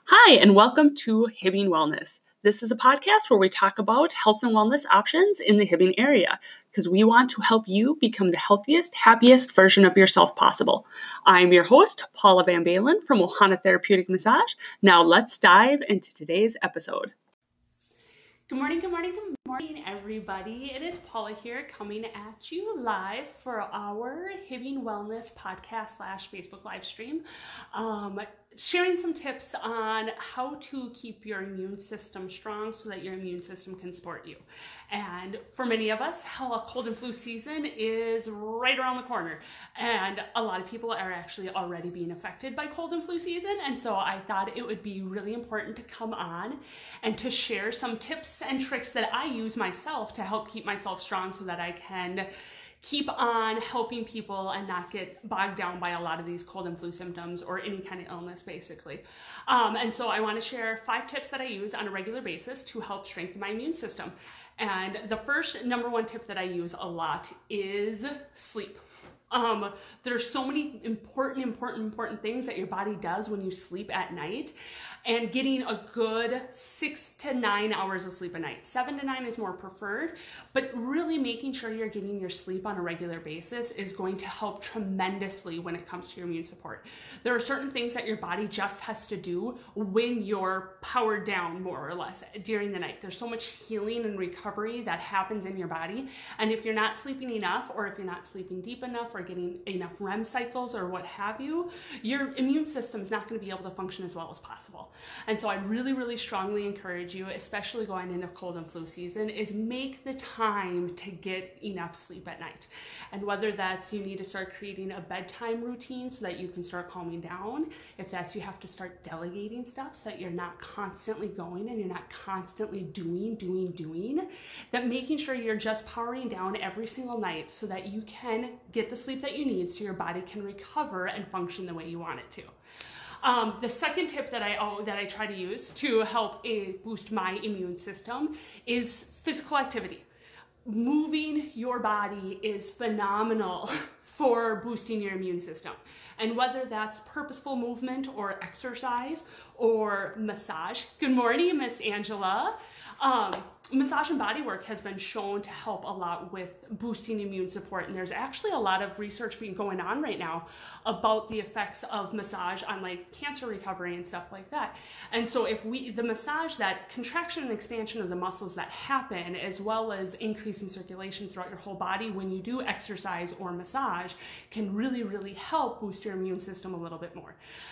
Hi, and welcome to Hibbing Wellness. This is a podcast where we talk about health and wellness options in the Hibbing area because we want to help you become the healthiest, happiest version of yourself possible. I'm your host, Paula Van Balen from Ohana Therapeutic Massage. Now let's dive into today's episode. Good morning, everybody. It is Paula here coming at you live for our Hibbing Wellness podcast / Facebook live stream. Sharing some tips on how to keep your immune system strong so that your immune system can support you. And for many of us, a cold and flu season is right around the corner. And a lot of people are actually already being affected by cold and flu season. And so I thought it would be really important to come on and to share some tips and tricks that I use myself to help keep myself strong so that I can keep on helping people and not get bogged down by a lot of these cold and flu symptoms or any kind of illness, basically. And so I want to share 5 tips that I use on a regular basis to help strengthen my immune system. And the first number 1 tip that I use a lot is sleep. There's so many important things that your body does when you sleep at night, and getting a good 6 to 9 hours of sleep a night. 7 to 9 is more preferred, but really making sure you're getting your sleep on a regular basis is going to help tremendously when it comes to your immune support. There are certain things that your body just has to do when you're powered down, more or less, during the night. There's so much healing and recovery that happens in your body, and if you're not sleeping enough, or if you're not sleeping deep enough, or getting enough REM cycles or what have you, your immune system is not going to be able to function as well as possible. And so I really strongly encourage you, especially going into cold and flu season, is make the time to get enough sleep at night. And whether that's you need to start creating a bedtime routine so that you can start calming down, if that's you have to start delegating stuff so that you're not constantly going and you're not constantly doing, that making sure you're just powering down every single night so that you can get the sleep that you need so your body can recover and function the way you want it to. The second tip that I try to use to help boost my immune system is physical activity. Moving your body is phenomenal for boosting your immune system. And whether that's purposeful movement or exercise or massage. Good morning, Miss Angela. Massage and body work has been shown to help a lot with boosting immune support, and there's actually a lot of research going on right now about the effects of massage on like cancer recovery and stuff like that. And so the massage, that contraction and expansion of the muscles that happen, as well as increasing circulation throughout your whole body when you do exercise or massage, can really help boost your immune system a little bit more.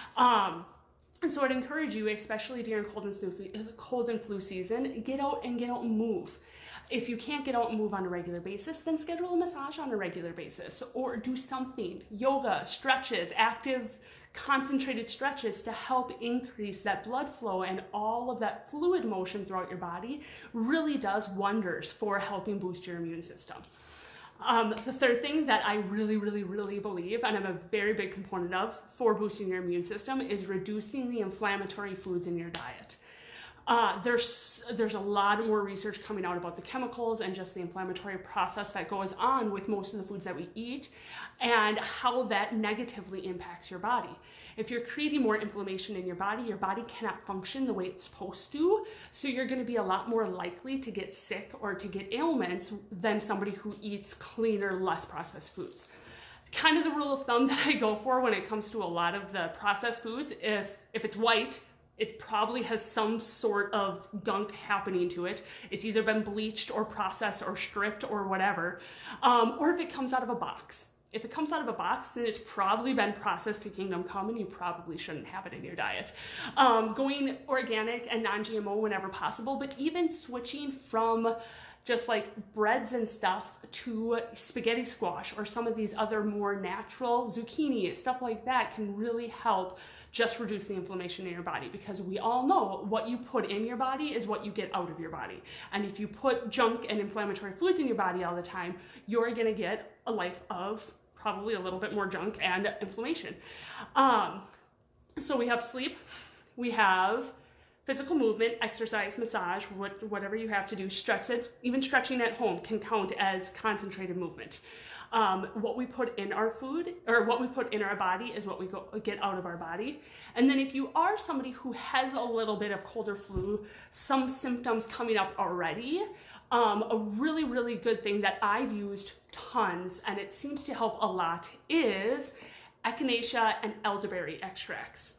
And so I'd encourage you, especially during cold and flu season, get out and move. If you can't get out and move on a regular basis, then schedule a massage on a regular basis, or do something, yoga, stretches, active, concentrated stretches to help increase that blood flow, and all of that fluid motion throughout your body really does wonders for helping boost your immune system. The third thing that I really believe, and I'm a very big component of for boosting your immune system, is reducing the inflammatory foods in your diet. There's a lot more research coming out about the chemicals and just the inflammatory process that goes on with most of the foods that we eat and how that negatively impacts your body. If you're creating more inflammation in your body cannot function the way it's supposed to, so you're going to be a lot more likely to get sick or to get ailments than somebody who eats cleaner, less processed foods. Kind of the rule of thumb that I go for when it comes to a lot of the processed foods, if it's white, it probably has some sort of gunk happening to it. It's either been bleached or processed or stripped or whatever, or if it comes out of a box. If it comes out of a box, then it's probably been processed to kingdom come, and you probably shouldn't have it in your diet. Going organic and non-GMO whenever possible, but even switching from just like breads and stuff to spaghetti squash or some of these other more natural zucchini, stuff like that can really help just reduce the inflammation in your body, because we all know what you put in your body is what you get out of your body. And if you put junk and inflammatory foods in your body all the time, you're gonna get a life of probably a little bit more junk and inflammation. So we have sleep, we have physical movement, exercise, massage, whatever you have to do, stretch it. Even stretching at home can count as concentrated movement. What we put in our food, or what we put in our body, is what we get out of our body. And then if you are somebody who has a little bit of cold or flu, some symptoms coming up already, a really, really good thing that I've used tons, and it seems to help a lot, is echinacea and elderberry extracts.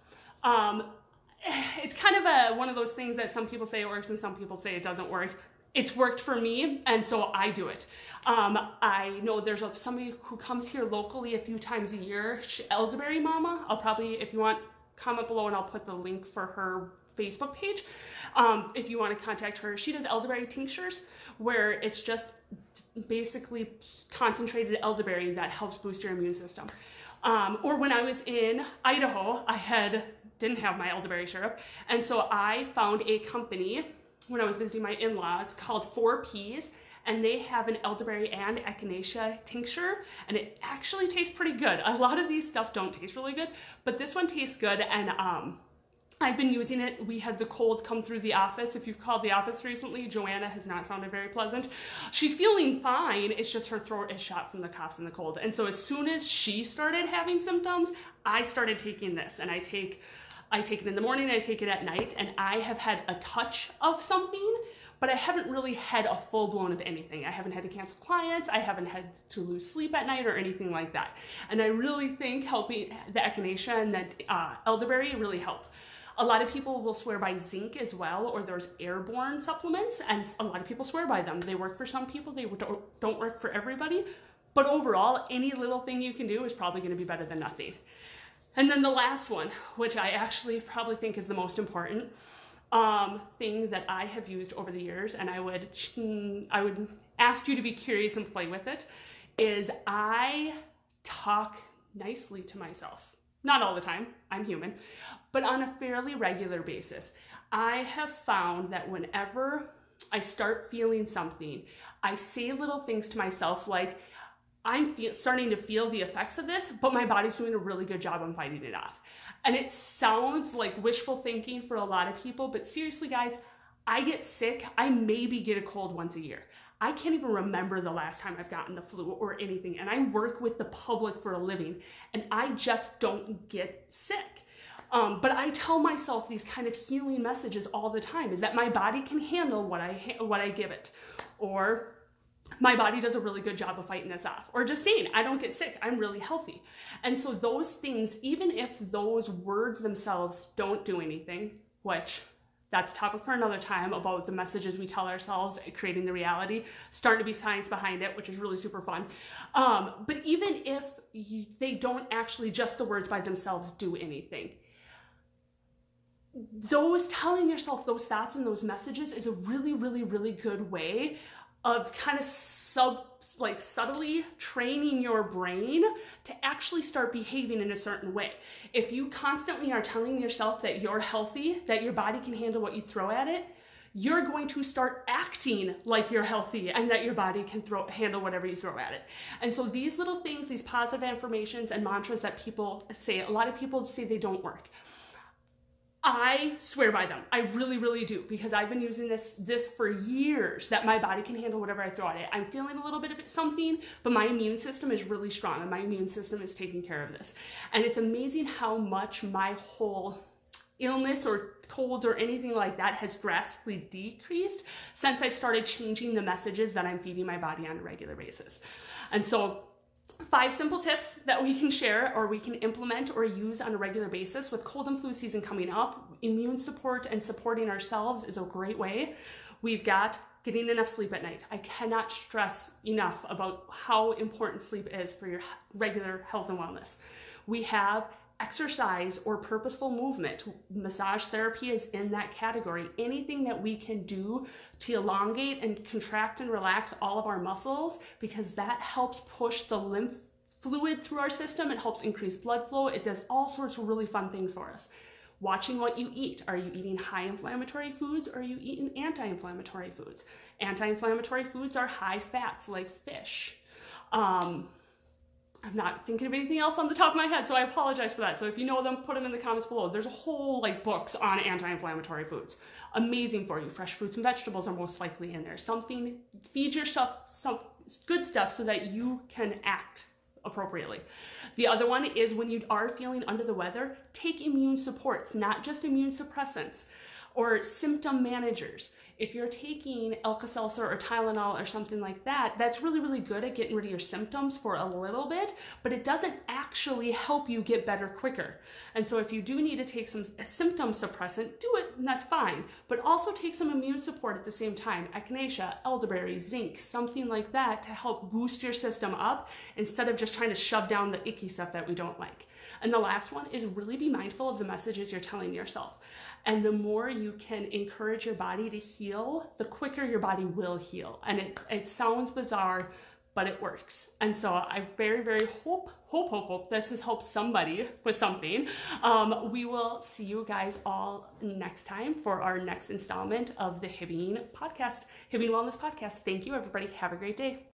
It's kind of one of those things that some people say it works and some people say it doesn't work. It's worked for me, and so I do it. I know there's somebody who comes here locally a few times a year, Elderberry Mama. I'll probably, if you want, comment below and I'll put the link for her Facebook page. If you want to contact her, she does elderberry tinctures, where it's just basically concentrated elderberry that helps boost your immune system. Or when I was in Idaho, didn't have my elderberry syrup, and so I found a company when I was visiting my in-laws called 4Ps, and they have an elderberry and echinacea tincture, and it actually tastes pretty good. A lot of these stuff don't taste really good, but this one tastes good, and I've been using it. We had the cold come through the office. If you've called the office recently, Joanna has not sounded very pleasant. She's feeling fine, it's just her throat is shot from the coughs and the cold. And so as soon as she started having symptoms, I started taking this, and I take it in the morning, I take it at night, and I have had a touch of something, but I haven't really had a full-blown of anything. I haven't had to cancel clients, I haven't had to lose sleep at night or anything like that. And I really think helping the echinacea and the elderberry really help. A lot of people will swear by zinc as well, or there's airborne supplements, and a lot of people swear by them. They work for some people, they don't work for everybody, but overall, any little thing you can do is probably gonna be better than nothing. And then the last one, which I actually probably think is the most important thing that I have used over the years, and I would ask you to be curious and play with it, is I talk nicely to myself. Not all the time, I'm human, but on a fairly regular basis. I have found that whenever I start feeling something, I say little things to myself like, I'm starting to feel the effects of this, but my body's doing a really good job on fighting it off. And it sounds like wishful thinking for a lot of people, but seriously guys, I get sick, I maybe get a cold once a year. I can't even remember the last time I've gotten the flu or anything, and I work with the public for a living, and I just don't get sick. But I tell myself these kind of healing messages all the time, is that my body can handle what I give it, or my body does a really good job of fighting this off, or just saying, I don't get sick, I'm really healthy. And so those things, even if those words themselves don't do anything, which that's a topic for another time, about the messages we tell ourselves, creating the reality, starting to be science behind it, which is really super fun. But even if they don't actually, just the words by themselves, do anything, those telling yourself those thoughts and those messages is a really, really, really good way of kind of subtly training your brain to actually start behaving in a certain way. If you constantly are telling yourself that you're healthy, that your body can handle what you throw at it, you're going to start acting like you're healthy and that your body can handle whatever you throw at it. And so these little things, these positive affirmations and mantras that people say, a lot of people say they don't work. I swear by them. I really, really do, because I've been using this for years, that my body can handle whatever I throw at it. I'm feeling a little bit of something, but my immune system is really strong, and my immune system is taking care of this. And it's amazing how much my whole illness or colds or anything like that has drastically decreased since I've started changing the messages that I'm feeding my body on a regular basis. And so 5 simple tips that we can share or we can implement or use on a regular basis with cold and flu season coming up. Immune support and supporting ourselves is a great way. We've got getting enough sleep at night. I cannot stress enough about how important sleep is for your regular health and wellness. We have exercise or purposeful movement. Massage therapy is in that category. Anything that we can do to elongate and contract and relax all of our muscles, because that helps push the lymph fluid through our system. It helps increase blood flow. It does all sorts of really fun things for us. Watching what you eat. Are you eating high inflammatory foods, or are you eating anti-inflammatory foods? Anti-inflammatory foods are high fats like fish. I'm not thinking of anything else on the top of my head, so I apologize for that. So if you know them, put them in the comments below. There's a whole books on anti-inflammatory foods. Amazing for you. Fresh fruits and vegetables are most likely in there. Something, feed yourself some good stuff so that you can act appropriately. The other one is when you are feeling under the weather, take immune supports, not just immune suppressants or symptom managers. If you're taking Alka-Seltzer or Tylenol or something like that, that's really, really good at getting rid of your symptoms for a little bit, but it doesn't actually help you get better quicker. And so if you do need to take a symptom suppressant, do it, and that's fine. But also take some immune support at the same time. Echinacea, elderberry, zinc, something like that to help boost your system up instead of just trying to shove down the icky stuff that we don't like. And the last one is really be mindful of the messages you're telling yourself. And the more you can encourage your body to heal, the quicker your body will heal. And it sounds bizarre, but it works. And so I very, very hope this has helped somebody with something. We will see you guys all next time for our next installment of the Hibbing Wellness Podcast. Thank you, everybody. Have a great day.